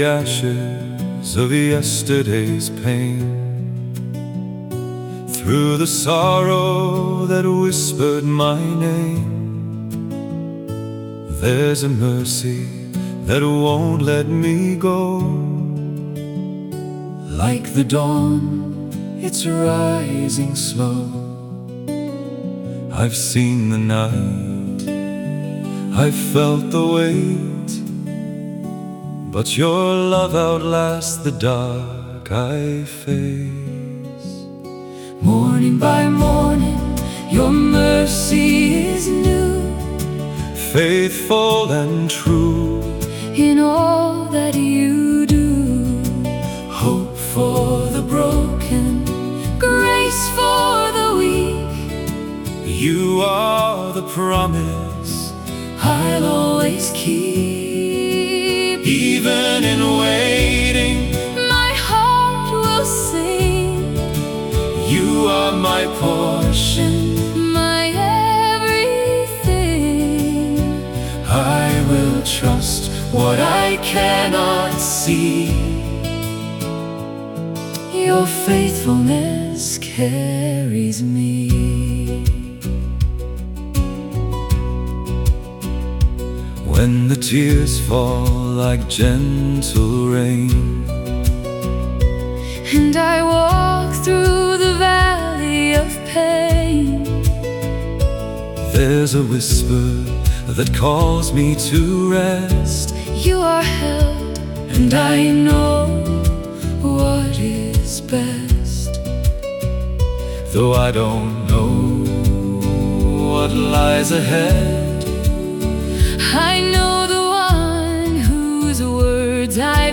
ashes of yesterday's pain, through the sorrow that whispered my name. There's a mercy that won't let me go. Like the dawn, it's rising slow. I've seen the night, I've felt the weight, but your love outlasts the dark I face. Morning by morning, your mercy is new, faithful and true in all that you do. Hope for the broken, Grace for the weak, you are the promise I'll always keep. Even in waiting, my heart will sing. You are my portion, my everything. I will trust what I cannot see. Your faithfulness carries me. When the tears fall like gentle rain, and I walk through the valley of pain, there's a whisper that calls me to rest. You are held, and I know what is best. Though I don't know what lies ahead, I know the one whose words I've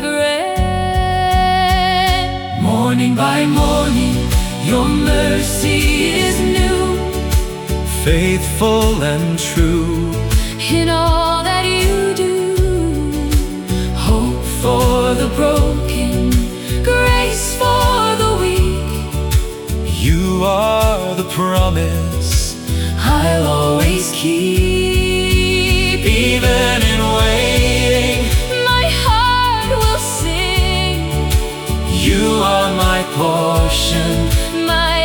read. Morning by morning, your mercy is new, faithful and true in all that you do. Hope for the broken, Grace for the weak, you are the promise I'll always keep. Even in waiting, my heart will sing. you are my portion, my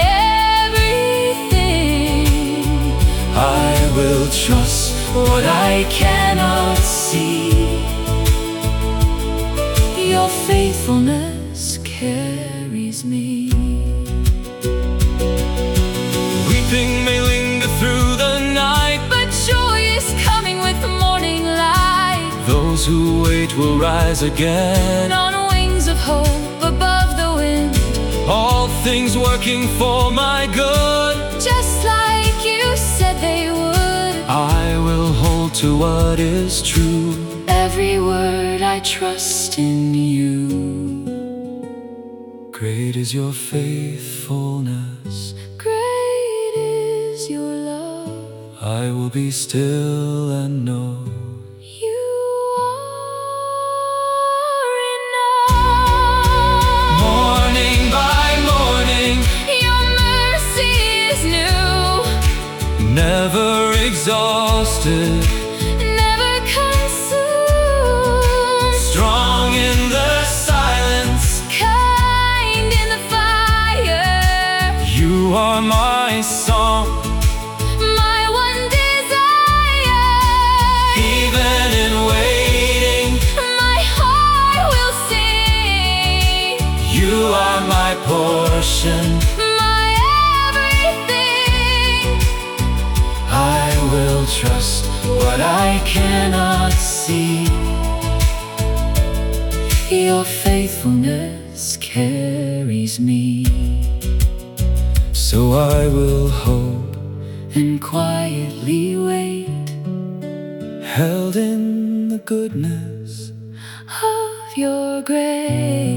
everything. I will trust what I cannot see. Your faithfulness carries me. Weeping may linger through the night, but joy is coming with the morning light. those who wait will rise again, on wings of hope above the wind. all things working for my good. Just like you said they would. I will hold to what is true. Every word I trust in you. Great is your faithfulness, Great is your love. I will be still and know You are enough. morning by morning, Your mercy is new, never exhausted, never consumed. strong in the silence, Kind in the fire. you are my song. My one desire. Even in waiting, My heart will sing. you are my portion, My everything. I will trust what I cannot see. Your faithfulness carries me. So I will hope And quietly wait held in the goodness of your grace.